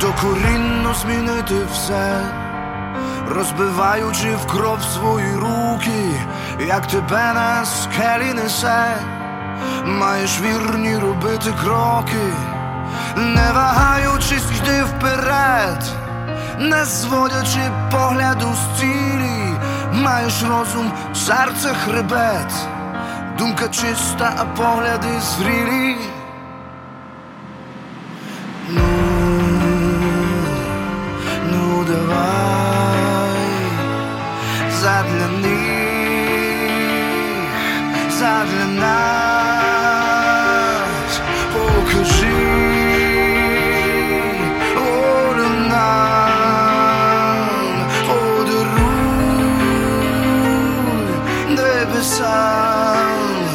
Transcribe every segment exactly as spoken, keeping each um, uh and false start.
докорінно змінити все, розбиваючи в кров свої руки, як тебе на скелі несе. Маєш вірні робити кроки, не вагаючись, йди вперед, не зводячи погляду з цілі. Маєш розум, серце хребет, думка чиста, а погляди зрілі. Ну, ну давай, задля них, задля нас покажи волю нам, подаруй небесам.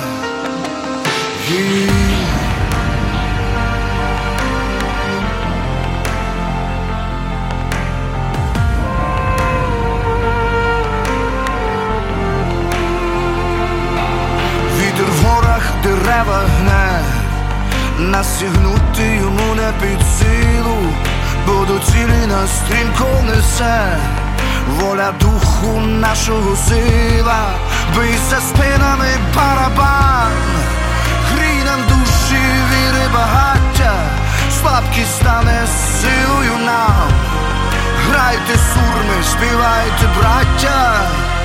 Вітер в горах дерева гне, настігнути йому не під силу, бо до цілі нас стрімко несе. Воля духу нашого сила, бийся спинами барабан, грій нам душі віри багаття, слабкість стане силою нам. Грайте сурми, співайте, браття.